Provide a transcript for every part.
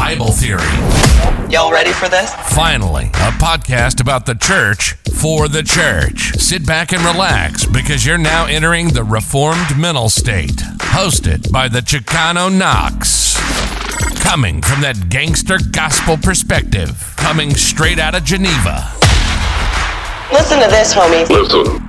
Bible Theory. Y'all ready for this? Finally, a podcast about the church for the church. Sit back and relax because you're now entering the Reformed mental state. Hosted by the Chicano Knox. Coming from that gangster gospel perspective. Coming straight out of Geneva. Listen to this, homie. Listen.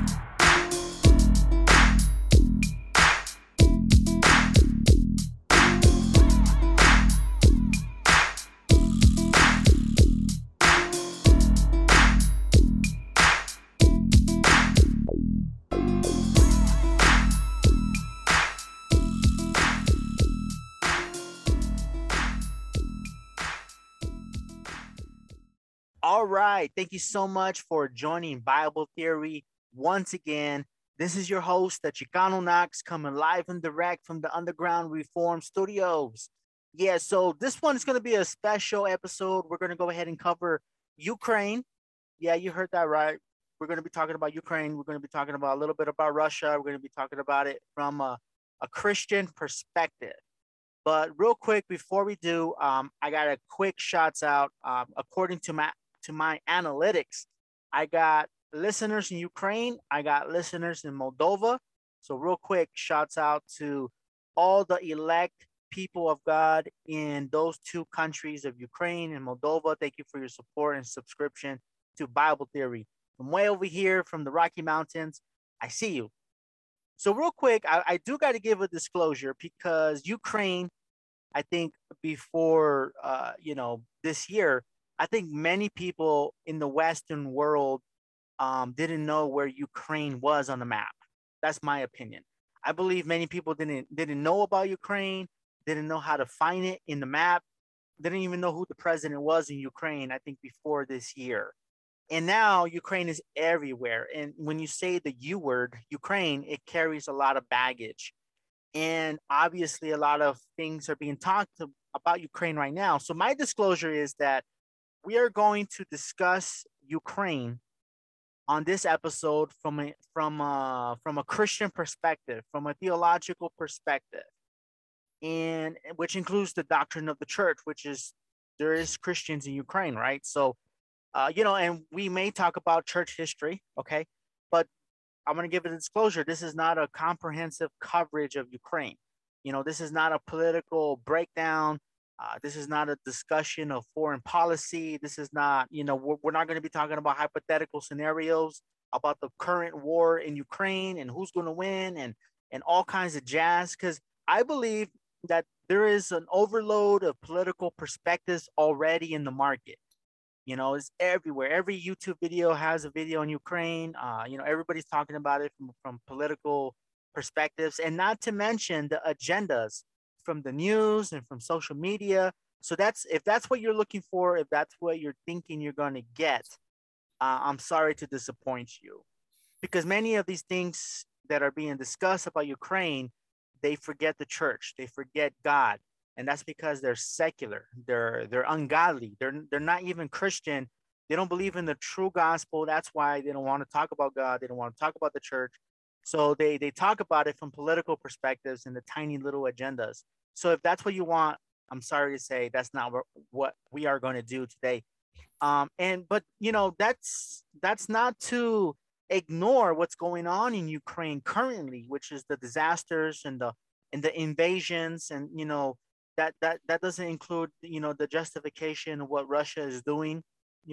All right. Thank you so much for joining Bible Theory once again. This is your host, the Chicano Knox, coming live and direct from the Underground Reform Studios. Yeah, so this one is going to be a special episode. We're going to go ahead and cover Ukraine. Yeah, you heard that right. We're going to be talking about Ukraine. We're going to be talking about a little bit about Russia. We're going to be talking about it from a Christian perspective. But real quick, before we do, I got a quick shouts out. According to my analytics, I got listeners in Ukraine. I got listeners in Moldova. So real quick, shouts out to all the elect people of God in those two countries of Ukraine and Moldova. Thank you for your support and subscription to Bible Theory. From way over here from the Rocky Mountains, I see you. So real quick, I do got to give a disclosure because Ukraine, I think before, this year, I think many people in the Western world didn't know where Ukraine was on the map. That's my opinion. I believe many people didn't know about Ukraine, didn't know how to find it in the map, didn't even know who the president was in Ukraine, I think before this year. And now Ukraine is everywhere. And when you say the U word, Ukraine, it carries a lot of baggage. And obviously a lot of things are being talked about Ukraine right now. So my disclosure is that we are going to discuss Ukraine on this episode from a Christian perspective, from a theological perspective, and which includes the doctrine of the church, which is there is Christians in Ukraine, right? So, and we may talk about church history, okay? But I'm going to give it a disclosure. This is not a comprehensive coverage of Ukraine. This is not a political breakdown. This is not a discussion of foreign policy. This is not, we're not going to be talking about hypothetical scenarios about the current war in Ukraine and who's going to win and all kinds of jazz. Because I believe that there is an overload of political perspectives already in the market. It's everywhere. Every YouTube video has a video on Ukraine. Everybody's talking about it from political perspectives, and not to mention the agendas from the news and from social media. So if that's what you're looking for, if that's what you're thinking you're going to get, I'm sorry to disappoint you, because many of these things that are being discussed about Ukraine, they forget the church, they forget God. And that's because they're secular, they're ungodly, they're not even Christian. They don't believe in the true gospel. That's why they don't want to talk about God. They don't want to talk about the church. So they talk about it from political perspectives and the tiny little agendas. So if that's what you want, I'm sorry to say that's not what we are going to do today. But that's not to ignore what's going on in Ukraine currently, which is the disasters and the invasions, and that doesn't include the justification of what Russia is doing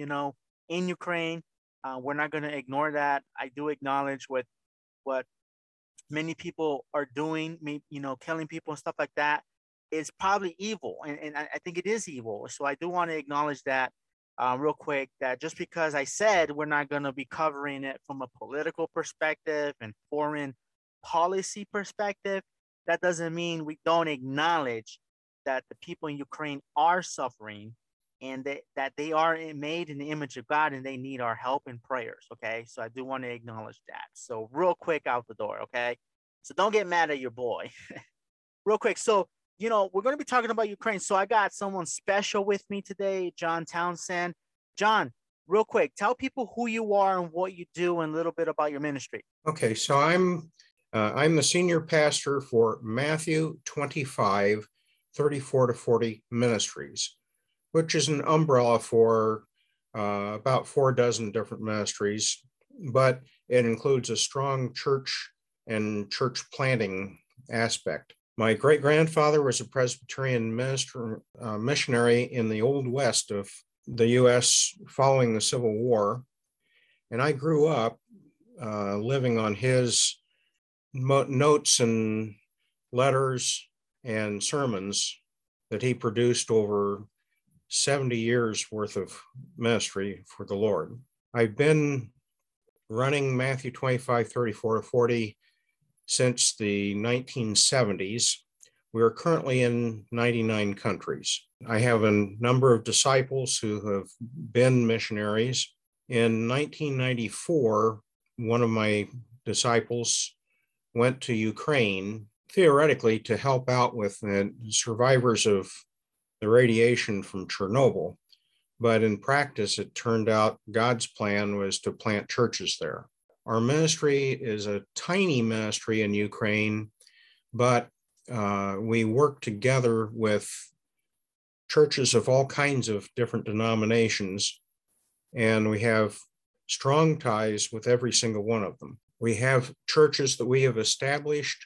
in Ukraine. We're not going to ignore that. I do acknowledge what many people are doing, killing people and stuff like that is probably evil. And I think it is evil. So I do want to acknowledge that real quick, that just because I said we're not going to be covering it from a political perspective and foreign policy perspective, that doesn't mean we don't acknowledge that the people in Ukraine are suffering and that they are made in the image of God and they need our help and prayers, okay? So I do want to acknowledge that. So real quick out the door, okay? So don't get mad at your boy. Real quick. So, we're going to be talking about Ukraine. So I got someone special with me today, John Townsend. John, real quick, tell people who you are and what you do and a little bit about your ministry. Okay, so I'm the senior pastor for Matthew 25, 34 to 40 Ministries. which is an umbrella for about 4 dozen different ministries, but it includes a strong church and church planting aspect. My great-grandfather was a Presbyterian missionary in the Old West of the U.S. following the Civil War, and I grew up living on his notes and letters and sermons that he produced over 70 years worth of ministry for the Lord. I've been running Matthew 25, 34 to 40 since the 1970s. We are currently in 99 countries. I have a number of disciples who have been missionaries. In 1994, one of my disciples went to Ukraine, theoretically to help out with the survivors of the radiation from Chernobyl. But in practice, it turned out God's plan was to plant churches there. Our ministry is a tiny ministry in Ukraine, but we work together with churches of all kinds of different denominations, and we have strong ties with every single one of them. We have churches that we have established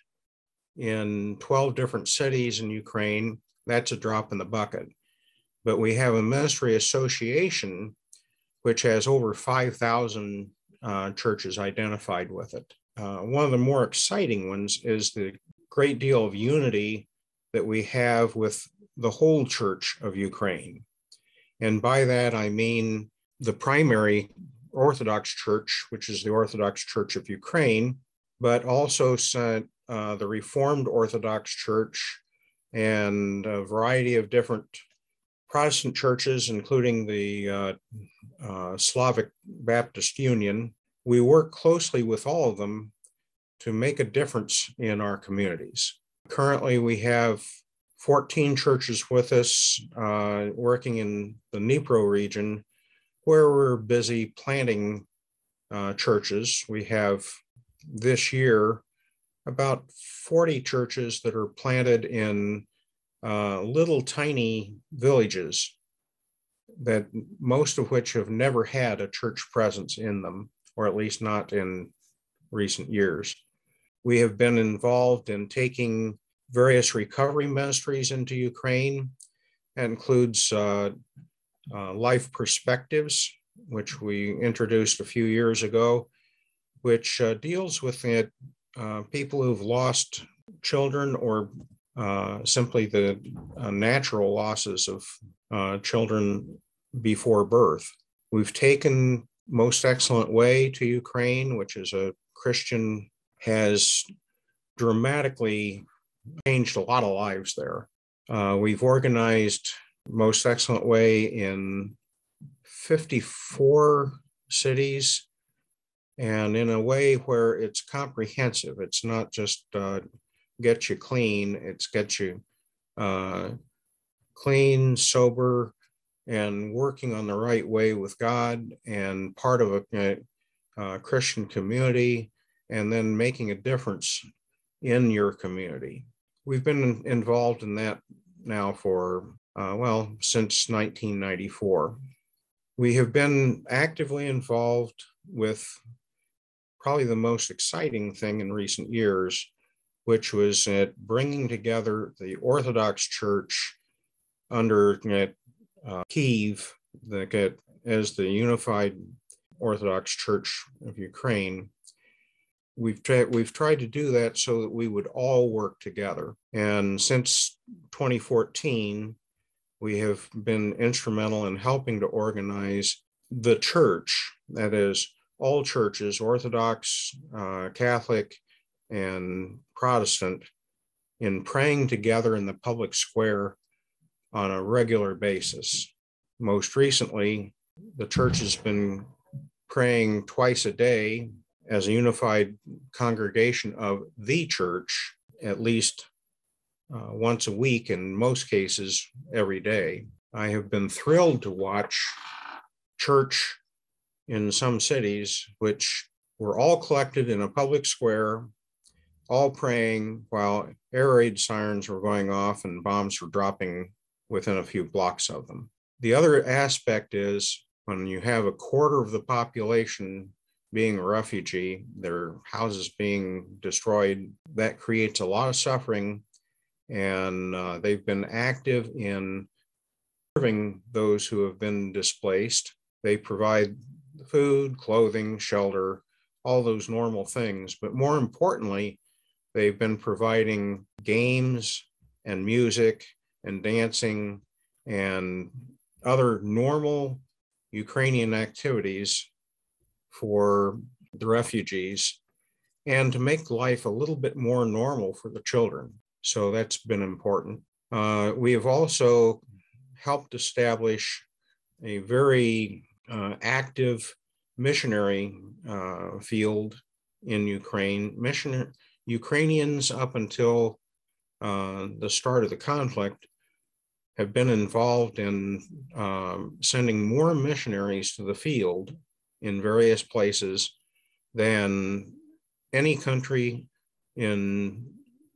in 12 different cities in Ukraine. That's a drop in the bucket. But we have a ministry association which has over 5,000 churches identified with it. One of the more exciting ones is the great deal of unity that we have with the whole Church of Ukraine. And by that, I mean the primary Orthodox Church, which is the Orthodox Church of Ukraine, but also the Reformed Orthodox Church and a variety of different Protestant churches, including the Slavic Baptist Union. We work closely with all of them to make a difference in our communities. Currently, we have 14 churches with us working in the Dnipro region, where we're busy planting churches. We have this year about 40 churches that are planted in little tiny villages, that most of which have never had a church presence in them, or at least not in recent years. We have been involved in taking various recovery ministries into Ukraine. That includes Life Perspectives, which we introduced a few years ago, which deals with people who've lost children or simply the natural losses of children before birth. We've taken Most Excellent Way to Ukraine, which is a Christian, has dramatically changed a lot of lives there. We've organized Most Excellent Way in 54 cities, and in a way where it's comprehensive. It's not just get you clean, it's get you clean, sober, and working on the right way with God and part of a Christian community, and then making a difference in your community. We've been involved in that now for, since 1994. We have been actively involved with probably the most exciting thing in recent years, which was bringing together the Orthodox Church under Kyiv as the unified Orthodox Church of Ukraine. We've tried to do that so that we would all work together. And since 2014, we have been instrumental in helping to organize the church, that is, all churches, Orthodox, Catholic, and Protestant, in praying together in the public square on a regular basis. Most recently, the church has been praying twice a day as a unified congregation of the church, at least once a week, in most cases every day. I have been thrilled to watch church in some cities, which were all collected in a public square, all praying while air raid sirens were going off and bombs were dropping within a few blocks of them. The other aspect is when you have a quarter of the population being a refugee, their houses being destroyed, that creates a lot of suffering. And they've been active in serving those who have been displaced. They provide food, clothing, shelter, all those normal things. But more importantly, they've been providing games and music and dancing and other normal Ukrainian activities for the refugees and to make life a little bit more normal for the children. So that's been important. We have also helped establish a very active missionary field in Ukraine. Ukrainians up until the start of the conflict have been involved in sending more missionaries to the field in various places than any country in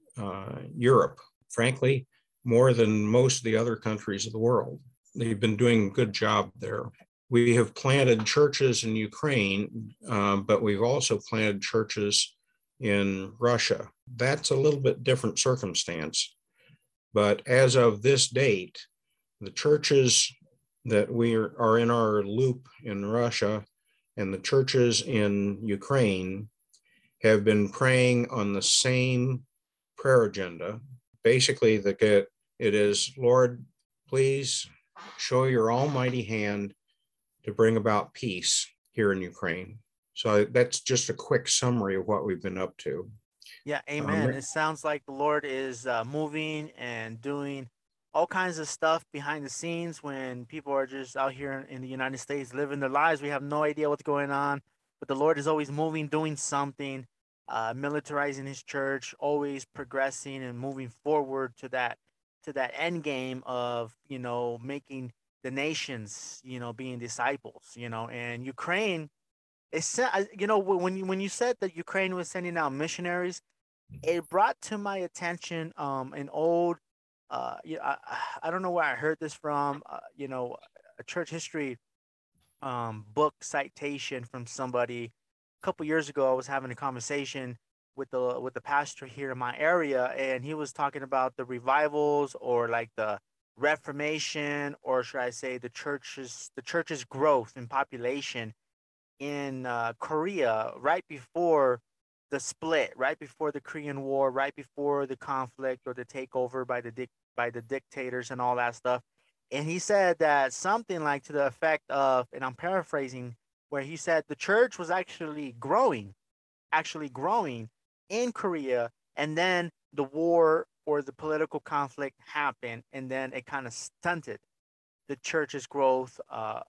Europe. Frankly, more than most of the other countries of the world. They've been doing a good job there. We have planted churches in Ukraine, but we've also planted churches in Russia. That's a little bit different circumstance. But as of this date, the churches that we are in our loop in Russia and the churches in Ukraine have been praying on the same prayer agenda. Basically, it is, Lord, please show your almighty hand to bring about peace here in Ukraine. So that's just a quick summary of what we've been up to. Yeah, amen. It sounds like the Lord is moving and doing all kinds of stuff behind the scenes when people are just out here in the United States living their lives. We have no idea what's going on, but the Lord is always moving, doing something, militarizing his church, always progressing and moving forward to that end game of, making the nations, being disciples, and Ukraine. It's, when you said that Ukraine was sending out missionaries, it brought to my attention an old, I don't know where I heard this from, a church history book citation from somebody. A couple years ago I was having a conversation with the pastor here in my area, and he was talking about the revivals, or like the Reformation, or should I say the church's growth in population in Korea right before the split, right before the Korean War, right before the conflict or the takeover by the dictators and all that stuff. And he said that something like to the effect of, and I'm paraphrasing, where he said the church was actually growing in Korea, and then the war or the political conflict happened, and then it kind of stunted the church's growth,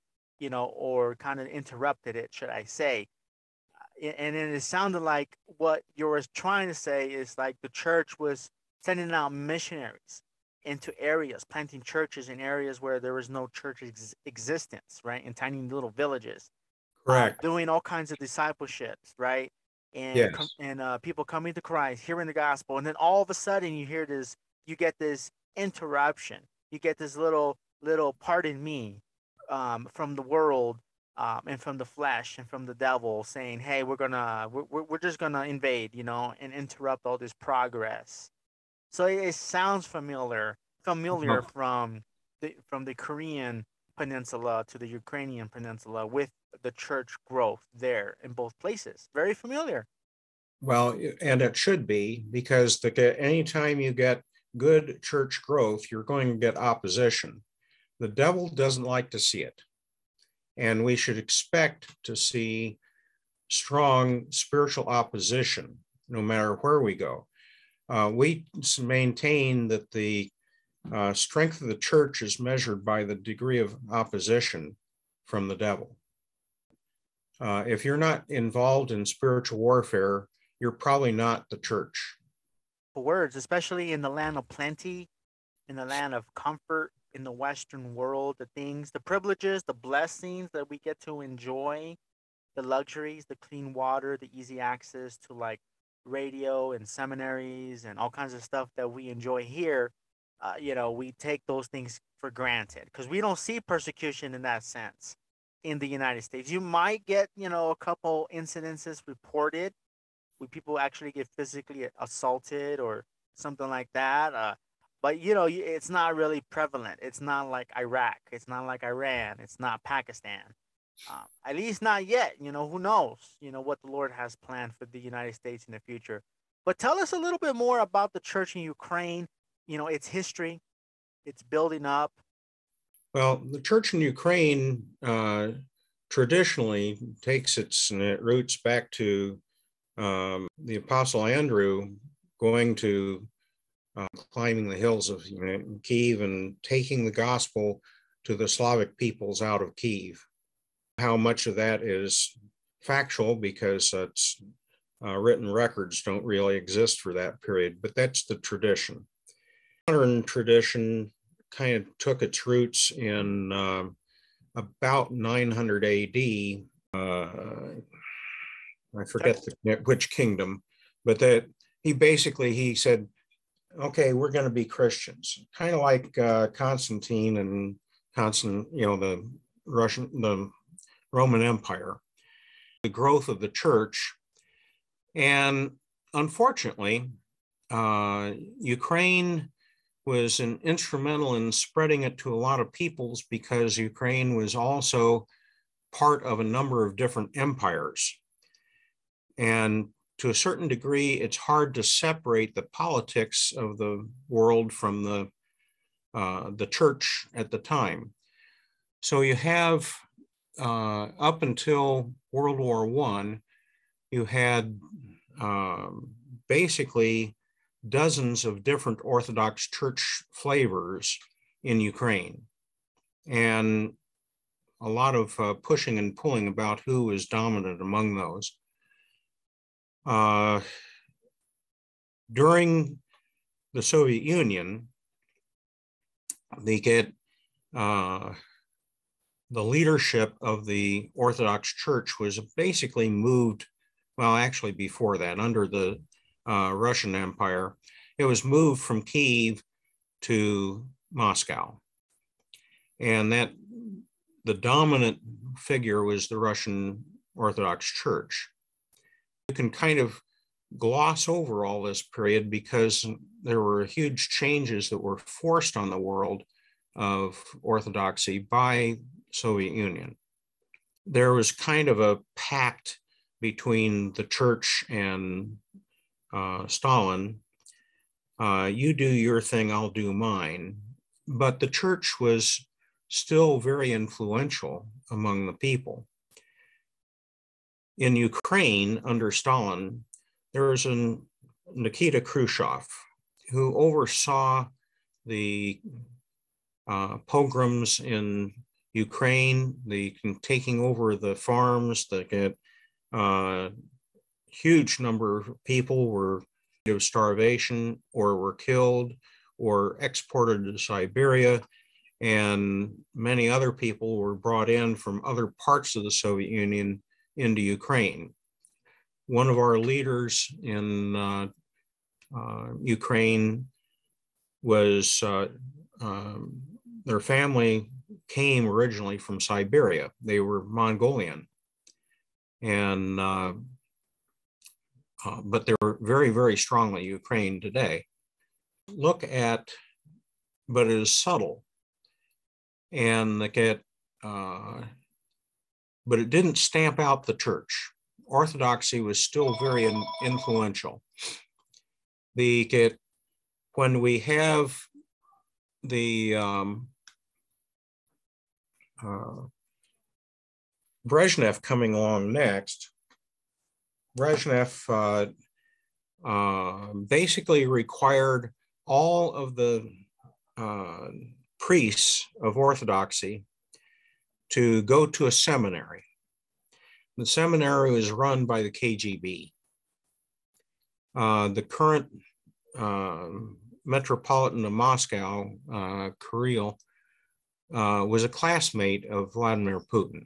or kind of interrupted it, should I say. And then it sounded like what you were trying to say is like the church was sending out missionaries into areas, planting churches in areas where there was no church existence, right? In tiny little villages. Correct. Doing all kinds of discipleships, right? And Yes. People coming to Christ, hearing the gospel, and then all of a sudden you get this interruption. You get this little pardon me, from the world, and from the flesh and from the devil, saying, "Hey, we're just gonna invade, and interrupt all this progress." So it sounds familiar Well, from the Korean peninsula to the Ukrainian peninsula, with the church growth there in both places. Very familiar. well, and it should be, because anytime you get good church growth, you're going to get opposition. The devil doesn't like to see it. And we should expect to see strong spiritual opposition no matter where we go. We maintain that the strength of the church is measured by the degree of opposition from the devil. If you're not involved in spiritual warfare, you're probably not the church. Words, especially in the land of plenty, in the land of comfort, in the Western world, the privileges, the blessings that we get to enjoy, the luxuries, the clean water, the easy access to like radio and seminaries and all kinds of stuff that we enjoy here. we take those things for granted because we don't see persecution in that sense in the United States. You might get, a couple incidences reported where people actually get physically assaulted or something like that. But it's not really prevalent. It's not like Iraq. It's not like Iran. It's not Pakistan. At least not yet. Who knows? What the Lord has planned for the United States in the future. But tell us a little bit more about the church in Ukraine. Its history, its building up. Well, the church in Ukraine traditionally takes its roots back to the Apostle Andrew going to climbing the hills of Kiev and taking the gospel to the Slavic peoples out of Kiev. How much of that is factual, because it's written records don't really exist for that period, but that's the tradition. Modern tradition kind of took its roots in about 900 AD. I forget which kingdom, but that he said, okay, we're going to be Christians, kind of like Constantine and the Roman Empire, the growth of the church. And unfortunately, Ukraine was instrumental in spreading it to a lot of peoples, because Ukraine was also part of a number of different empires. And to a certain degree, it's hard to separate the politics of the world from the church at the time. So you have, up until World War I, you had basically dozens of different Orthodox church flavors in Ukraine, and a lot of pushing and pulling about who was dominant among those. During the Soviet Union, the leadership of the Orthodox Church was basically moved, well, actually before that, under the Russian Empire, it was moved from Kiev to Moscow. And that the dominant figure was the Russian Orthodox Church. You can kind of gloss over all this period because there were huge changes that were forced on the world of Orthodoxy by Soviet Union. There was kind of a pact between the church and Stalin. You do your thing, I'll do mine. But the church was still very influential among the people. In Ukraine, under Stalin, there was a Nikita Khrushchev who oversaw the pogroms in Ukraine, the taking over the farms, huge number of people were of starvation or were killed or exported to Siberia, and many other people were brought in from other parts of the Soviet Union into Ukraine. One of our leaders in Ukraine was, their family came originally from Siberia. They were Mongolian. And but they were very, very strongly Ukraine today. Look at, but it is subtle. And look at, but it didn't stamp out the church. Orthodoxy was still very influential. When we have the Brezhnev coming along next, Brezhnev basically required all of the priests of Orthodoxy to go to a seminary. The seminary was run by the KGB. The current Metropolitan of Moscow, Kirill, was a classmate of Vladimir Putin.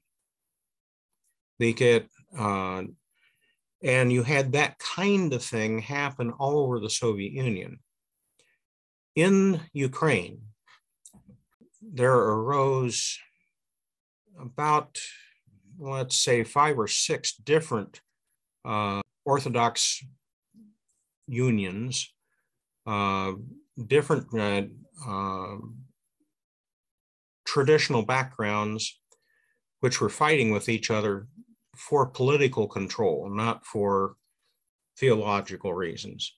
And you had that kind of thing happen all over the Soviet Union. In Ukraine, there arose about, let's say, 5 or 6 different Orthodox unions, different traditional backgrounds, which were fighting with each other for political control, not for theological reasons.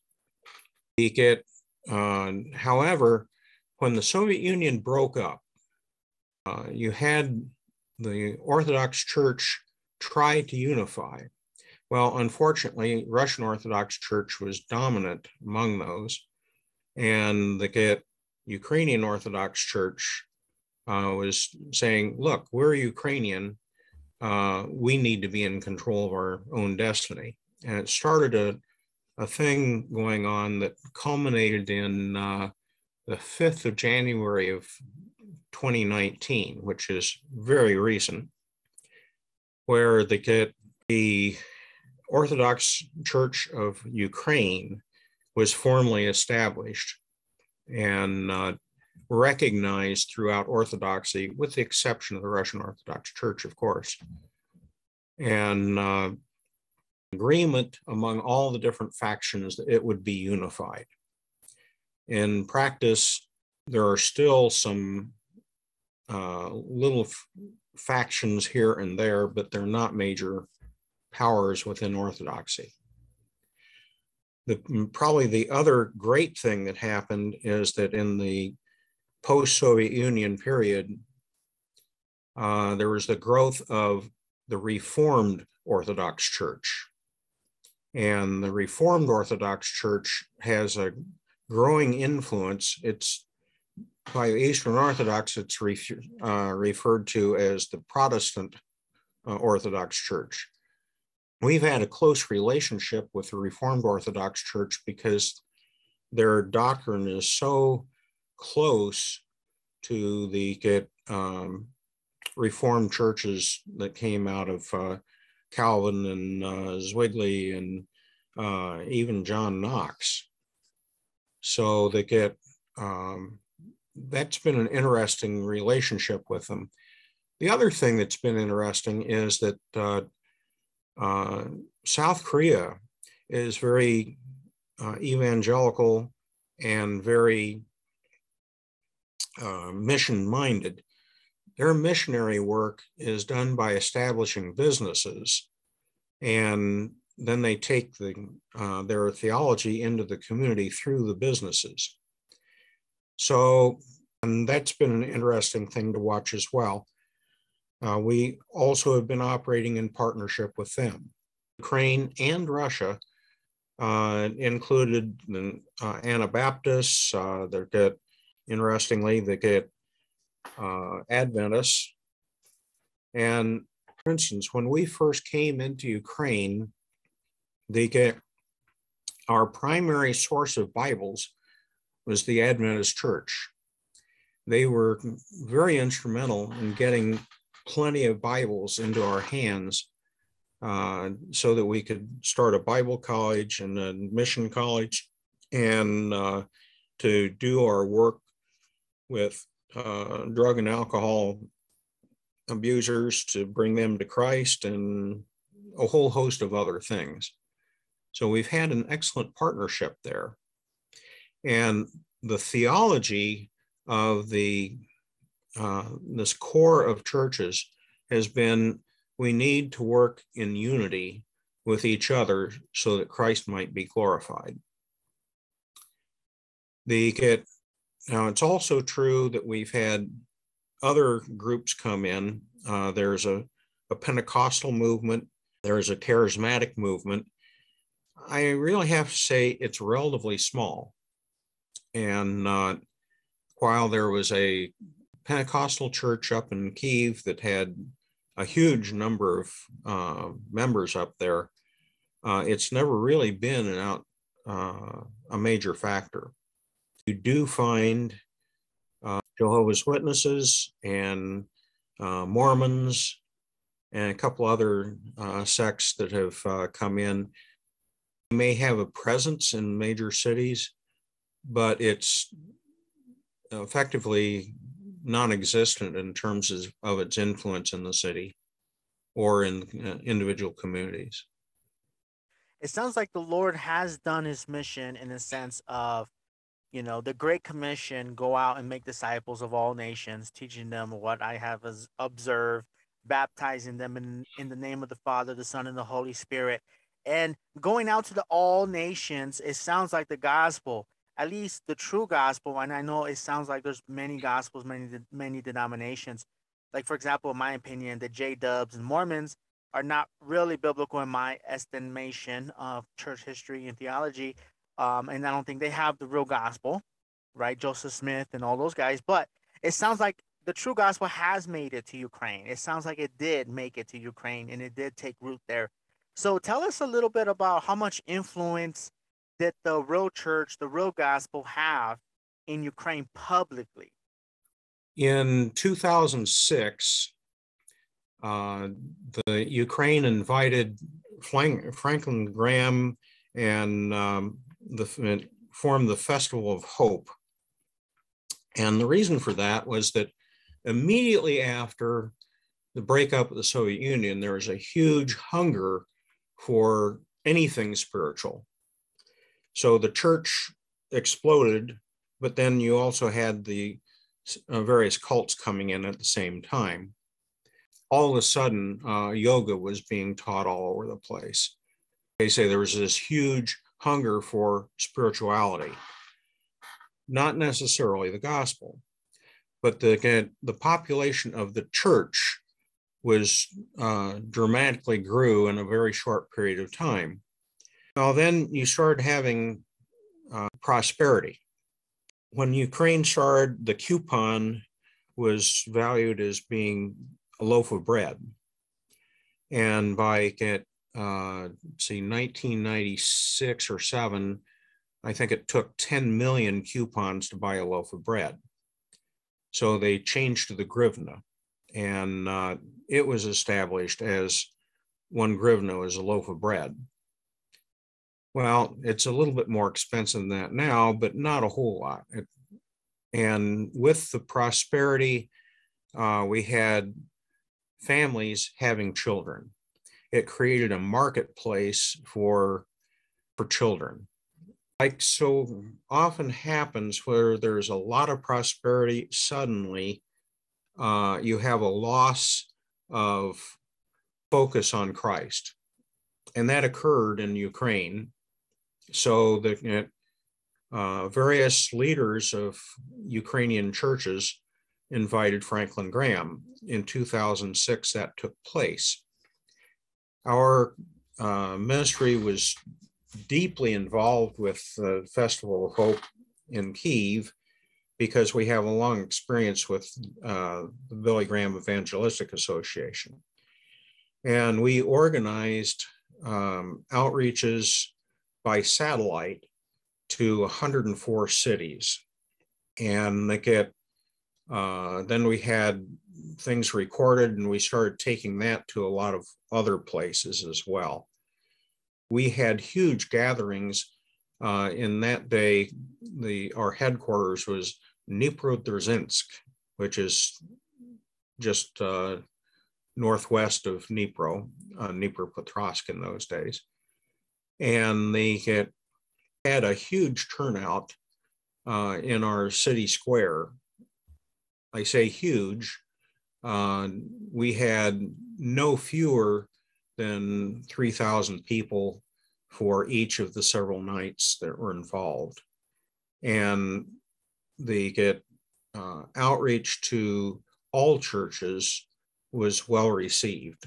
However, when the Soviet Union broke up, you had the Orthodox Church try to unify. Well, unfortunately, Russian Orthodox Church was dominant among those, and the Ukrainian Orthodox Church was saying, look, we're Ukrainian, we need to be in control of our own destiny. And it started a thing going on that culminated in the 5th of January of 2019, which is very recent, where the Orthodox Church of Ukraine was formally established and recognized throughout Orthodoxy, with the exception of the Russian Orthodox Church, of course. And agreement among all the different factions that it would be unified. In practice, there are still some little factions here and there, but they're not major powers within Orthodoxy. Probably the other great thing that happened is that in the post-Soviet Union period, there was the growth of the Reformed Orthodox Church. And the Reformed Orthodox Church has a growing influence. It's by Eastern Orthodox, it's referred to as the Protestant Orthodox Church. We've had a close relationship with the Reformed Orthodox Church because their doctrine is so close to the Reformed churches that came out of Calvin and Zwingli and even John Knox. So that's been an interesting relationship with them. The other thing that's been interesting is that South Korea is very evangelical and very mission-minded. Their missionary work is done by establishing businesses, and then they take their theology into the community through the businesses. So, and that's been an interesting thing to watch as well. We also have been operating in partnership with them. Ukraine and Russia included the Anabaptists, interestingly, Adventists. And for instance, when we first came into Ukraine, our primary source of Bibles was the Adventist Church. They were very instrumental in getting plenty of Bibles into our hands so that we could start a Bible college and a mission college and to do our work with drug and alcohol abusers, to bring them to Christ, and a whole host of other things. So we've had an excellent partnership there. And the theology of this core of churches has been, we need to work in unity with each other so that Christ might be glorified. Now, it's also true that we've had other groups come in. There's a Pentecostal movement. There's a charismatic movement. I really have to say it's relatively small. And while there was a Pentecostal church up in Kyiv that had a huge number of members up there, it's never really been a major factor. You do find Jehovah's Witnesses and Mormons and a couple other sects that have come in. They may have a presence in major cities, but it's effectively non-existent in terms of its influence in the city or in individual communities. It sounds like the Lord has done his mission in the sense of, the Great Commission, go out and make disciples of all nations, teaching them what I have observed, baptizing them in the name of the Father, the Son, and the Holy Spirit. And going out to the all nations, it sounds like the gospel, at least the true gospel. And I know it sounds like there's many gospels, many denominations. Like, for example, in my opinion, the J-Dubs and Mormons are not really biblical in my estimation of church history and theology. And I don't think they have the real gospel, right? Joseph Smith and all those guys. But it sounds like the true gospel has made it to Ukraine. It sounds like it did make it to Ukraine and it did take root there. So tell us a little bit about how much influence did the real church, the real gospel have in Ukraine publicly? In 2006, the Ukraine invited Franklin Graham and formed the Festival of Hope. And the reason for that was that immediately after the breakup of the Soviet Union, there was a huge hunger for anything spiritual. So the church exploded, but then you also had the various cults coming in at the same time. All of a sudden, yoga was being taught all over the place. They say there was this huge hunger for spirituality, not necessarily the gospel, but the population of the church was dramatically grew in a very short period of time. Now then you started having prosperity. When Ukraine started, the coupon was valued as being a loaf of bread. And by 1996 or 7, I think it took 10 million coupons to buy a loaf of bread. So they changed to the hryvnia, and it was established as 1 hryvnia is a loaf of bread. Well, it's a little bit more expensive than that now, but not a whole lot. And with the prosperity, we had families having children. It created a marketplace for children. Like so often happens where there's a lot of prosperity, suddenly you have a loss of focus on Christ. And that occurred in Ukraine. So the various leaders of Ukrainian churches invited Franklin Graham. In 2006, that took place. Our ministry was deeply involved with the Festival of Hope in Kyiv because we have a long experience with the Billy Graham Evangelistic Association. And we organized outreaches by satellite to 104 cities. And then we had things recorded, and we started taking that to a lot of other places as well. We had huge gatherings. In that day, our headquarters was Dnipro-Dzerzhinsk, which is just northwest of Dnipropetrovsk in those days. And they had a huge turnout in our city square. I say huge. We had no fewer than 3,000 people for each of the several nights that were involved. And they get outreach to all churches was well received.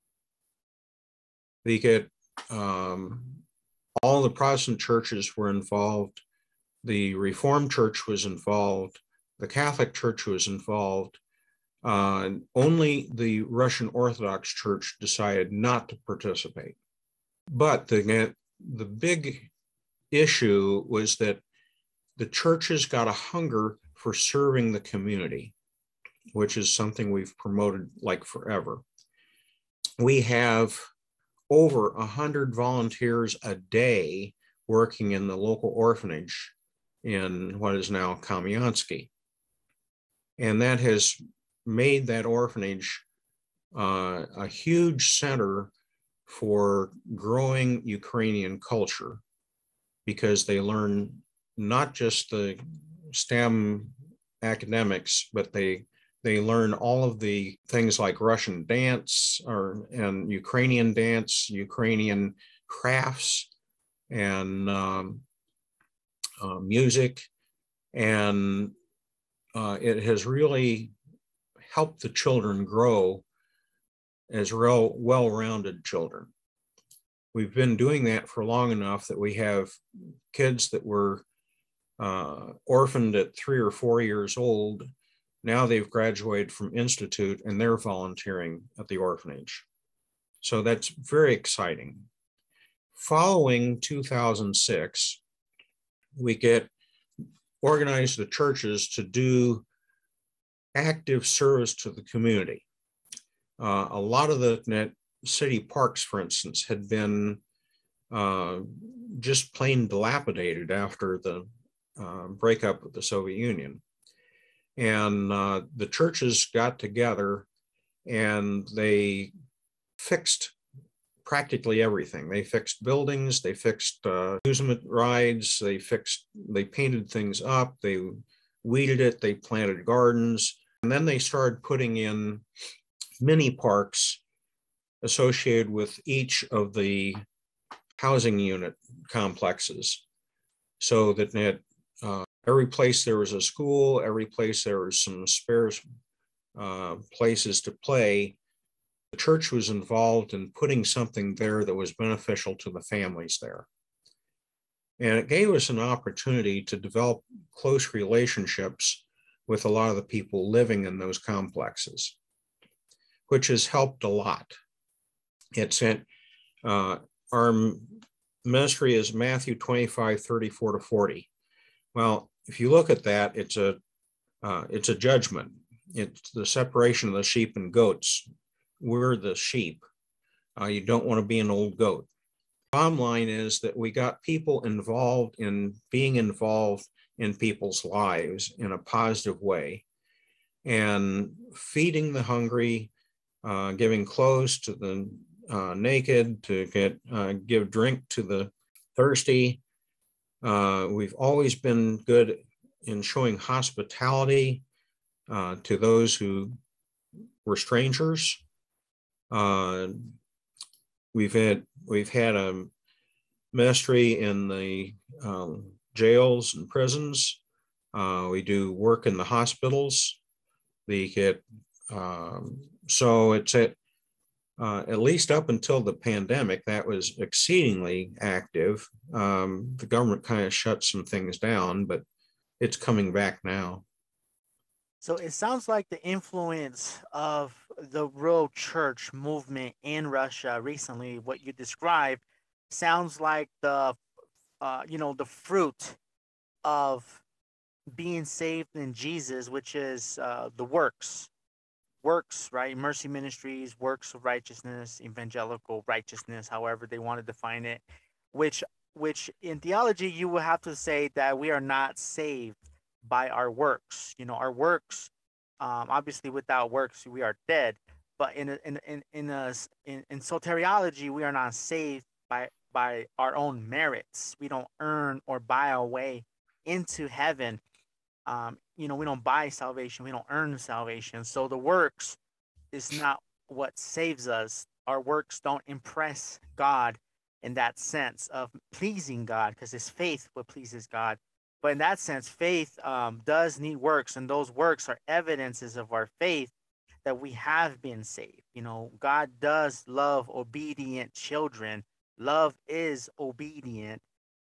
They get all the Protestant churches were involved. The Reformed Church was involved. The Catholic Church was involved. Only the Russian Orthodox Church decided not to participate. But the big issue was that the churches got a hunger for serving the community, which is something we've promoted like forever. We have over 100 volunteers a day working in the local orphanage in what is now Kamyansky. And that has made that orphanage a huge center for growing Ukrainian culture, because they learn not just the STEM academics, but they learn all of the things like Russian dance and Ukrainian dance, Ukrainian crafts, and music. And it has really helped the children grow as real well-rounded children. We've been doing that for long enough that we have kids that were orphaned at 3 or 4 years old. Now they've graduated from institute and they're volunteering at the orphanage. So that's very exciting. Following 2006, we get organized the churches to do active service to the community. A lot of the city parks, for instance, had been just plain dilapidated after the breakup of the Soviet Union. And the churches got together and they fixed practically everything. They fixed buildings, they fixed amusement rides, they painted things up, they weeded it, they planted gardens, and then they started putting in mini parks associated with each of the housing unit complexes, so that every place there was a school, every place there was some spare places to play, the church was involved in putting something there that was beneficial to the families there. And it gave us an opportunity to develop close relationships with a lot of the people living in those complexes, which has helped a lot. Our ministry is Matthew 25:34-40. Well, if you look at that, it's a judgment. It's the separation of the sheep and goats. We're the sheep. You don't want to be an old goat. Bottom line is that we got people involved in being involved in people's lives in a positive way, and feeding the hungry, giving clothes to the naked, to give drink to the thirsty. We've always been good in showing hospitality to those who were strangers. We've had a ministry in the jails and prisons. We do work in the hospitals. So it's at least up until the pandemic, that was exceedingly active. The government kind of shut some things down, but it's coming back now. So it sounds like the influence of the real church movement in Russia recently, what you described, sounds like the fruit of being saved in Jesus, which is the works, right? Mercy ministries, works of righteousness, evangelical righteousness, however they want to define it, which in theology, you will have to say that we are not saved by our works. Our works, obviously without works, we are dead. But in soteriology, we are not saved by our own merits. We don't earn or buy our way into heaven. We don't buy salvation. We don't earn salvation. So the works is not what saves us. Our works don't impress God in that sense of pleasing God, because it's faith what pleases God. But in that sense, faith does need works, and those works are evidences of our faith that we have been saved. God does love obedient children. Love is obedient,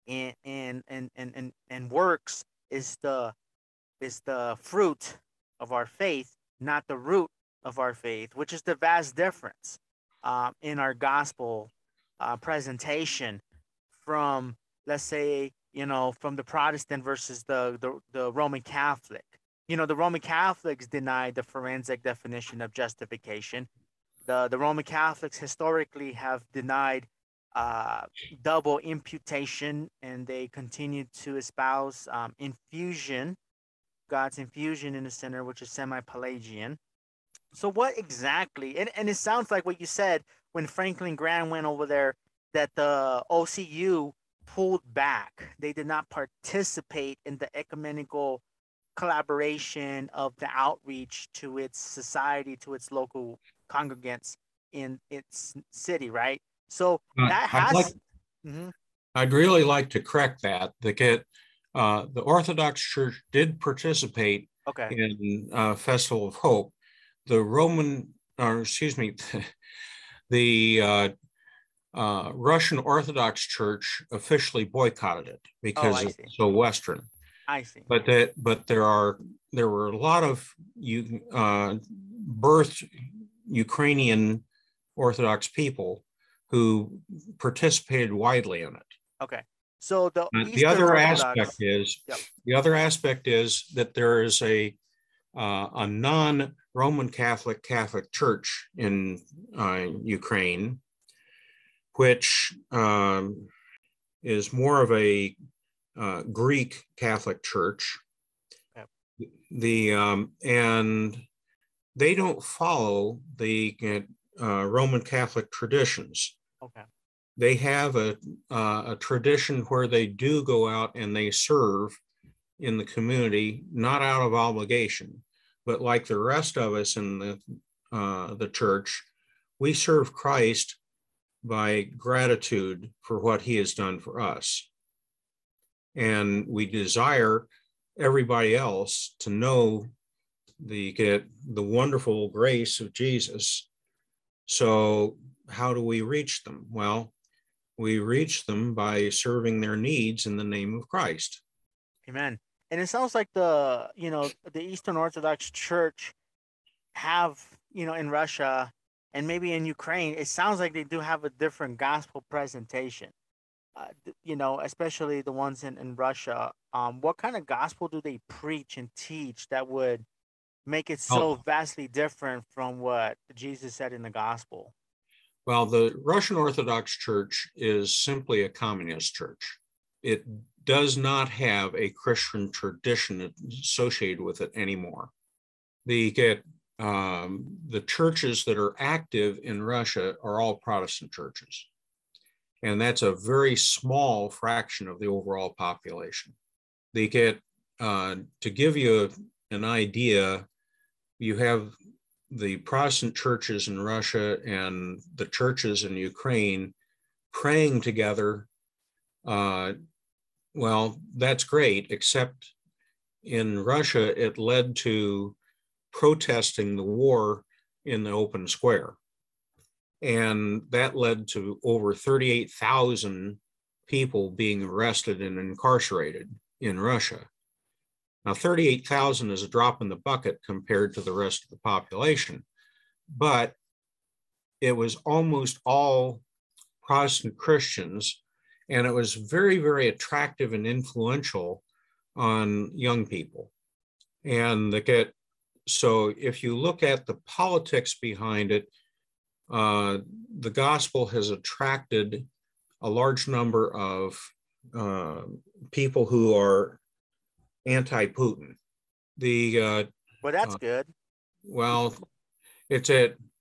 and works is the fruit of our faith, not the root of our faith, which is the vast difference in our gospel presentation from, let's say, from the Protestant versus the Roman Catholic. The Roman Catholics deny the forensic definition of justification. The Roman Catholics historically have denied double imputation, and they continue to espouse infusion God's infusion in the center, which is semi-Pelagian. So what exactly, and it sounds like what you said when Franklin Graham went over there, that the OCU pulled back. They did not participate in the ecumenical collaboration of the outreach to its society, to its local congregants in its city, right? So that has. Mhm. I'd really like to correct that. The Orthodox Church did participate Okay. in Festival of Hope. The Roman, or excuse me, the Russian Orthodox Church officially boycotted it because it's so Western. I see. But there were a lot of birthed Ukrainian Orthodox people who participated widely in it. Okay. So the other Orthodox, aspect is that there is a non-Roman Catholic Church in Ukraine, which is more of a Greek Catholic church. Yep. And they don't follow the Roman Catholic traditions. Okay. They have a tradition where they do go out and they serve in the community, not out of obligation, but like the rest of us in the church, we serve Christ by gratitude for what he has done for us. And we desire everybody else to know the wonderful grace of Jesus. So how do we reach them? Well, we reach them by serving their needs in the name of Christ. Amen. And it sounds like the Eastern Orthodox Church have, in Russia and maybe in Ukraine, it sounds like they do have a different gospel presentation. Especially the ones in Russia. What kind of gospel do they preach and teach that would make it so vastly different from what Jesus said in the gospel? Well, the Russian Orthodox Church is simply a communist church. It does not have a Christian tradition associated with it anymore. The churches that are active in Russia are all Protestant churches. And that's a very small fraction of the overall population. To give you an idea, you have the Protestant churches in Russia and the churches in Ukraine praying together. Well, that's great, except in Russia, it led to protesting the war in the open square. And that led to over 38,000 people being arrested and incarcerated in Russia. Now, 38,000 is a drop in the bucket compared to the rest of the population, but it was almost all Protestant Christians, and it was very, very attractive and influential on young people. And so if you look at the politics behind it, the gospel has attracted a large number of people who are anti-Putin. Well, that's good. Well, it's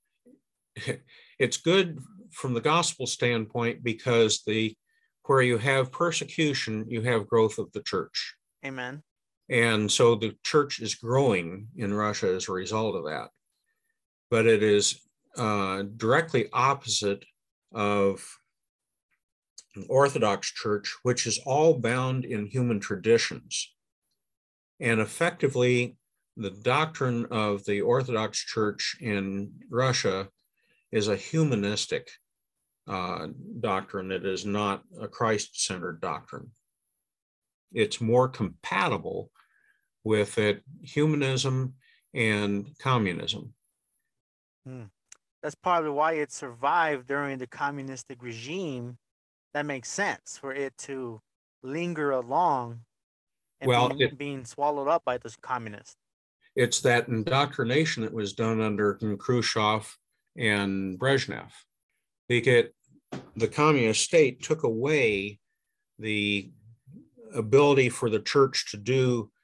good from the gospel standpoint because where you have persecution, you have growth of the church. Amen. And so the church is growing in Russia as a result of that. But it is directly opposite of the Orthodox Church, which is all bound in human traditions. And effectively, the doctrine of the Orthodox Church in Russia is a humanistic doctrine. It is not a Christ-centered doctrine. It's more compatible with humanism and communism. That's probably why it survived during the communistic regime. That makes sense for it to linger along and being swallowed up by those communists. It's that indoctrination that was done under Khrushchev and Brezhnev. The communist state took away the ability for the church to do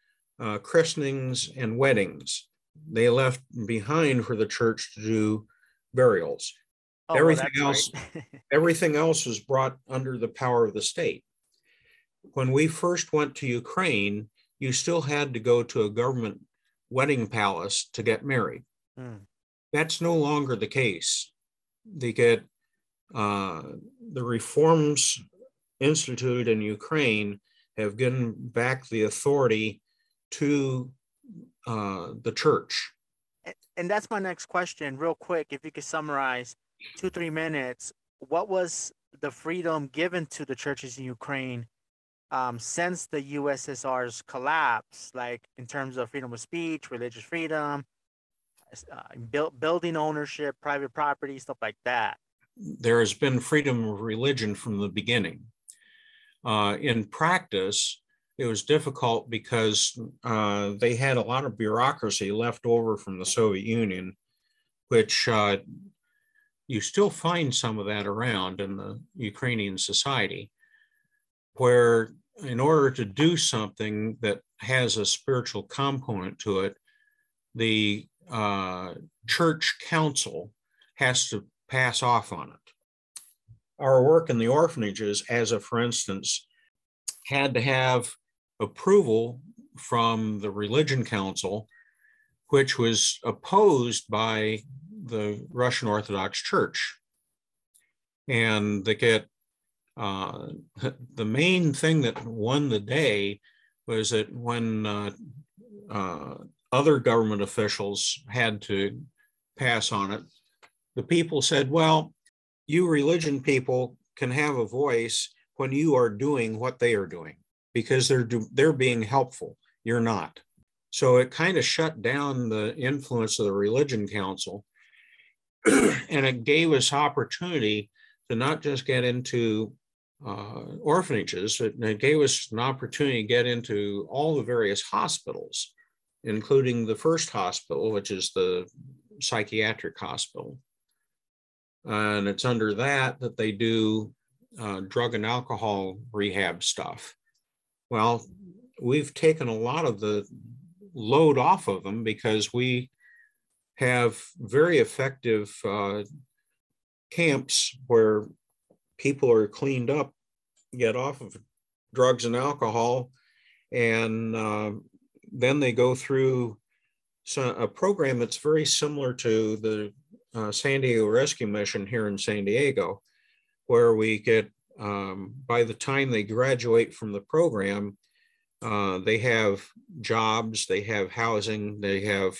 christenings and weddings. They left behind for the church to do burials. Oh, well, that's great. Everything else was brought under the power of the state. When we first went to Ukraine, you still had to go to a government wedding palace to get married. That's no longer the case. They get the reforms instituted in Ukraine have given back the authority to the church. And that's my next question, real quick. If you could summarize 2-3 minutes, what was the freedom given to the churches in Ukraine since the USSR's collapse, like in terms of freedom of speech, religious freedom, building ownership, private property, stuff like that? There has been freedom of religion from the beginning. In practice, it was difficult because they had a lot of bureaucracy left over from the Soviet Union, which you still find some of that around in the Ukrainian society, where in order to do something that has a spiritual component to it, the church council has to pass off on it. Our work in the orphanages, as a for instance, had to have approval from the religion council, which was opposed by the Russian Orthodox Church. And they get the main thing that won the day was that when other government officials had to pass on it, the people said, well, you religion people can have a voice when you are doing what they are doing, because they're being helpful. You're not. So it kind of shut down the influence of the religion council, and it gave us opportunity to not just get into orphanages. It gave us an opportunity to get into all the various hospitals, including the first hospital, which is the psychiatric hospital. And it's under that they do drug and alcohol rehab stuff. Well, we've taken a lot of the load off of them because we have very effective camps where people are cleaned up, get off of drugs and alcohol, and then they go through a program that's very similar to the San Diego Rescue Mission here in San Diego, where we get, by the time they graduate from the program, they have jobs, they have housing, they have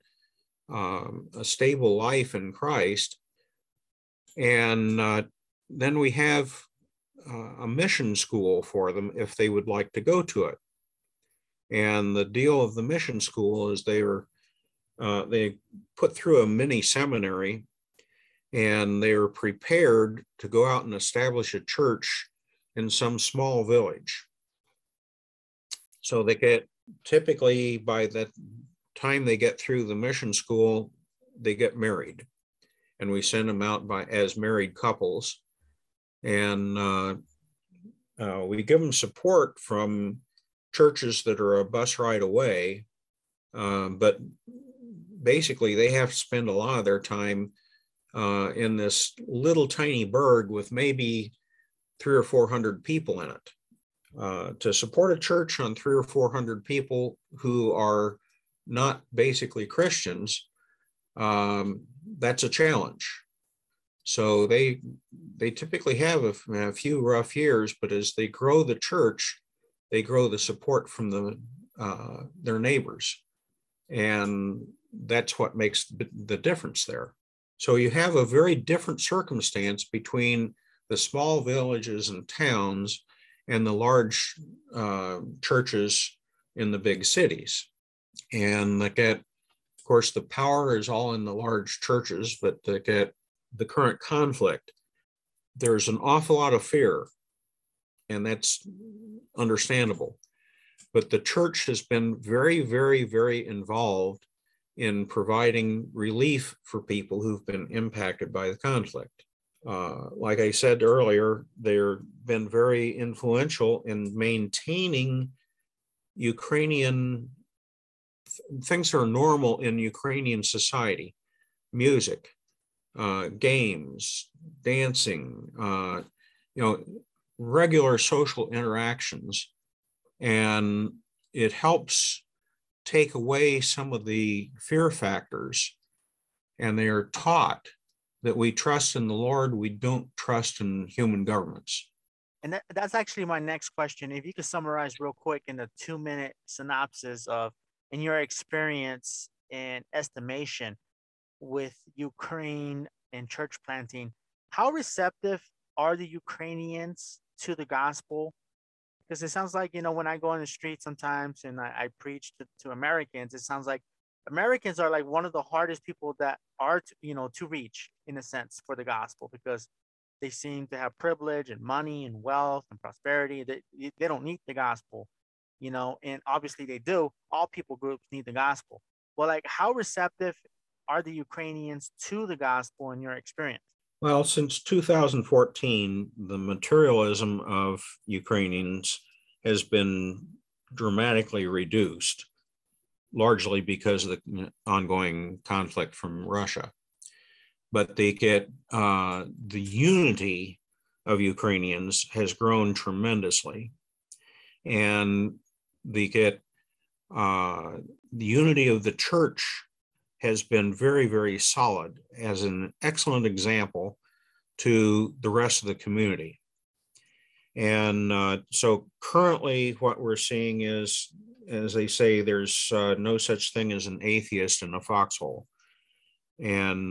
a stable life in Christ. And then we have a mission school for them if they would like to go to it. And the deal of the mission school is they put through a mini seminary, and they are prepared to go out and establish a church in some small village. So they get, typically by the time they get through the mission school, they get married, and we send them out as married couples. And we give them support from churches that are a bus ride away, but basically they have to spend a lot of their time in this little tiny burg with maybe 300 or 400 people in it. To support a church on 300 or 400 people who are not basically Christians, that's a challenge. So they typically have a few rough years, but as they grow the church, they grow the support from their neighbors. And that's what makes the difference there. So you have a very different circumstance between the small villages and towns and the large churches in the big cities. And of course, the power is all in the large churches, but the current conflict, there's an awful lot of fear, and that's understandable. But the church has been very, very, very involved in providing relief for people who've been impacted by the conflict. Like I said earlier, they've been very influential in maintaining Ukrainian things that are normal in Ukrainian society: music, games, dancing, regular social interactions. And it helps take away some of the fear factors. And they are taught that we trust in the Lord, we don't trust in human governments. And that's actually my next question. If you could summarize real quick in a 2-minute synopsis of, in your experience and estimation with Ukraine and church planting, how receptive are the Ukrainians to the gospel? Because it sounds like, when I go on the street sometimes and I preach to Americans, it sounds like Americans are like one of the hardest people that are, to reach, in a sense, for the gospel, because they seem to have privilege and money and wealth and prosperity. They don't need the gospel, and obviously they do. All people groups need the gospel. Well, like, how receptive are the Ukrainians to the gospel in your experience? Well, since 2014, the materialism of Ukrainians has been dramatically reduced, largely because of the ongoing conflict from Russia. But they get the unity of Ukrainians has grown tremendously, and they get the unity of the church has been very, very solid, as an excellent example to the rest of the community. And so currently what we're seeing is, as they say, there's no such thing as an atheist in a foxhole. And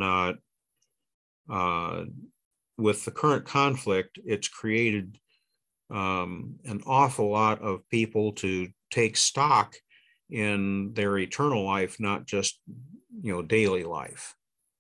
with the current conflict, it's created an awful lot of people to take stock in their eternal life, not just daily life.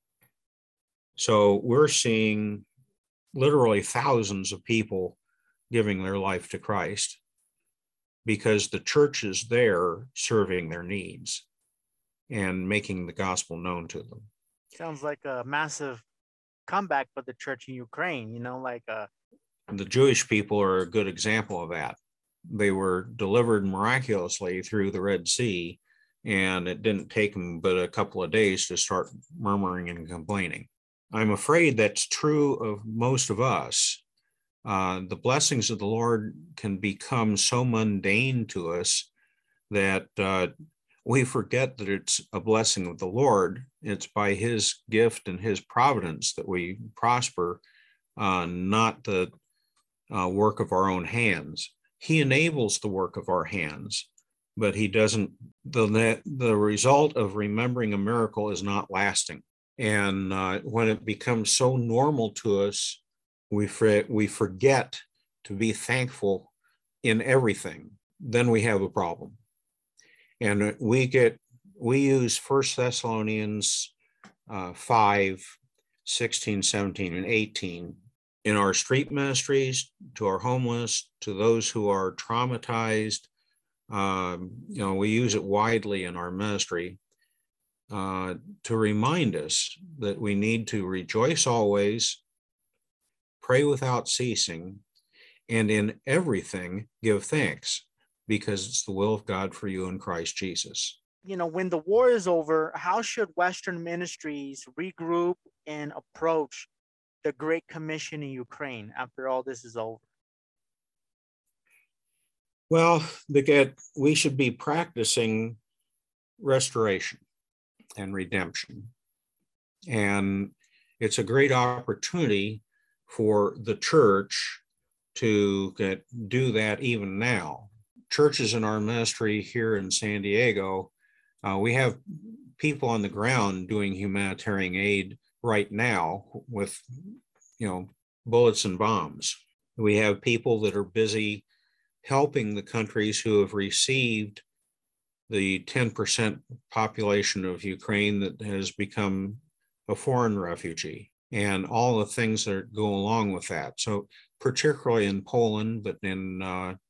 So we're seeing literally thousands of people giving their life to Christ because the church is there serving their needs and making the gospel known to them. Sounds like a massive comeback for the church in Ukraine, The Jewish people are a good example of that. They were delivered miraculously through the Red Sea, and it didn't take them but a couple of days to start murmuring and complaining. I'm afraid that's true of most of us. The blessings of the Lord can become so mundane to us that we forget that it's a blessing of the Lord. It's by his gift and his providence that we prosper, not the work of our own hands. He enables the work of our hands, but he doesn't. The result of remembering a miracle is not lasting. And when it becomes so normal to us, we forget to be thankful in everything. Then we have a problem. And we use 1 Thessalonians 5, 16, 17, and 18 in our street ministries, to our homeless, to those who are traumatized. We use it widely in our ministry to remind us that we need to rejoice always, pray without ceasing, and in everything give thanks, because it's the will of God for you in Christ Jesus. When the war is over, how should Western ministries regroup and approach the Great Commission in Ukraine after all this is over? Well, we should be practicing restoration and redemption. And it's a great opportunity for the church to do that even now. Churches in our ministry here in San Diego, we have people on the ground doing humanitarian aid right now with, bullets and bombs. We have people that are busy helping the countries who have received the 10% population of Ukraine that has become a foreign refugee, and all the things that go along with that. So particularly in Poland, but in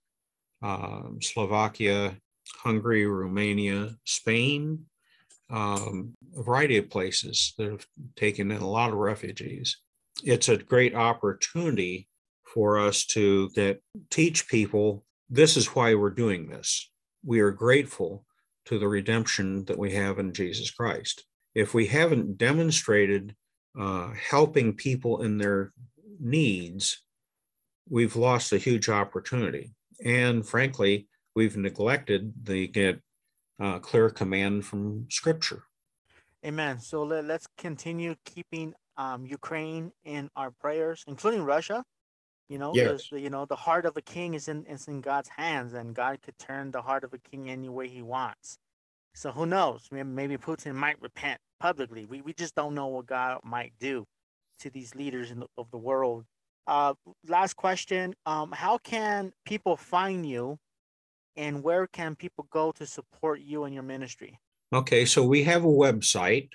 Slovakia, Hungary, Romania, Spain, a variety of places that have taken in a lot of refugees. It's a great opportunity for us to teach people, this is why we're doing this. We are grateful to the redemption that we have in Jesus Christ. If we haven't demonstrated helping people in their needs, we've lost a huge opportunity. And frankly, we've neglected the clear command from Scripture. Amen. So let's continue keeping Ukraine in our prayers, including Russia. Yes. The heart of a king is in God's hands, and God could turn the heart of a king any way he wants. So who knows? Maybe Putin might repent publicly. We just don't know what God might do to these leaders of the world. Last question. How can people find you, and where can people go to support you and your ministry? Okay, so we have a website,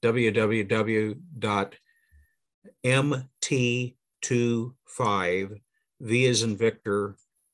www.mt25, V as in Victor,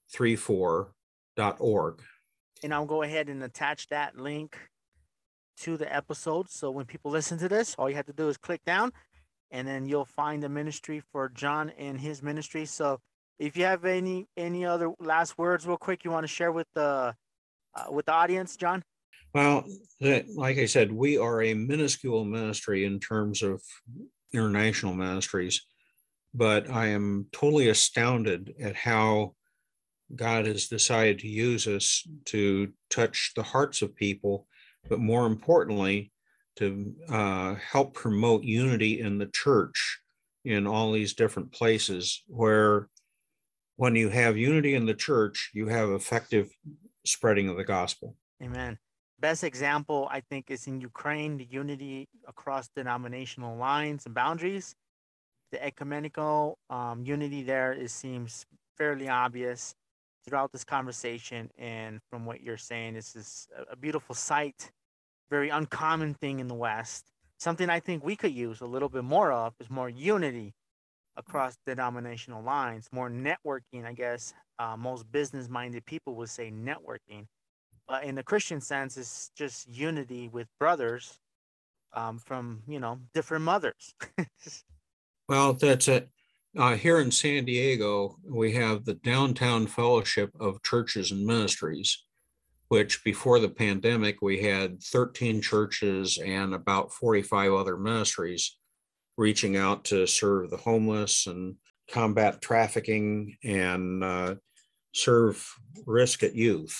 34.org. And I'll go ahead and attach that link to the episode. So when people listen to this, all you have to do is click down, and then you'll find the ministry for John and his ministry. So if you have any other last words real quick you want to share with the audience, John? Well, like I said, we are a minuscule ministry in terms of international ministries, but I am totally astounded at how God has decided to use us to touch the hearts of people, but more importantly, to help promote unity in the church in all these different places, where when you have unity in the church, you have effective spreading of the gospel. Amen. Best example, I think, is in Ukraine, the unity across denominational lines and boundaries. The ecumenical unity there seems fairly obvious throughout this conversation. And from what you're saying, this is a beautiful sight, very uncommon thing in the West. Something I think we could use a little bit more of is more unity across denominational lines, more networking, I guess. Most business-minded people would say networking. In the Christian sense, it's just unity with brothers from, different mothers. Well, that's it. Here in San Diego, we have the Downtown Fellowship of Churches and Ministries, which before the pandemic, we had 13 churches and about 45 other ministries reaching out to serve the homeless and combat trafficking and serve at-risk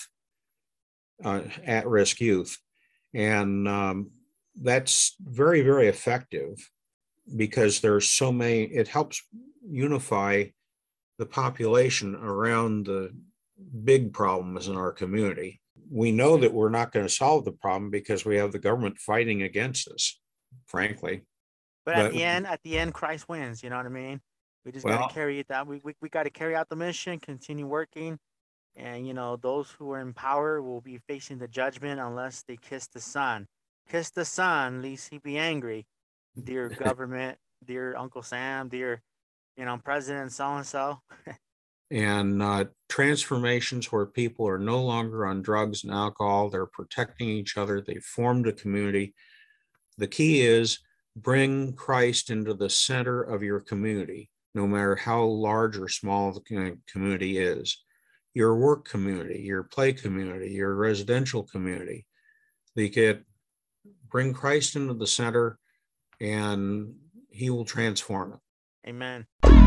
youth. And that's very, very effective because there's so many, it helps unify the population around the big problems in our community. We know that we're not going to solve the problem because we have the government fighting against us, frankly. But at the end, Christ wins. You know what I mean? We just got to carry it out. We got to carry out the mission, continue working. And, those who are in power will be facing the judgment unless they kiss the Son. Kiss the Son, lest he be angry. Dear government, dear Uncle Sam, dear, President so-and-so. And transformations where people are no longer on drugs and alcohol. They're protecting each other. They formed a community. The key is bring Christ into the center of your community, no matter how large or small the community is. Your work community, your play community, your residential community. They could bring Christ into the center and he will transform it. Amen.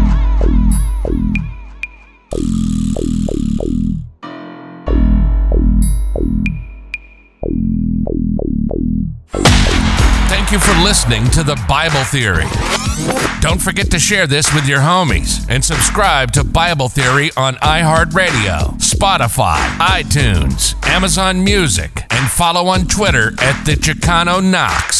Thank you for listening to The Bible Theory. Don't forget to share this with your homies and subscribe to Bible Theory on iHeartRadio, Spotify, iTunes, Amazon Music, and follow on Twitter at The Chicano Knox.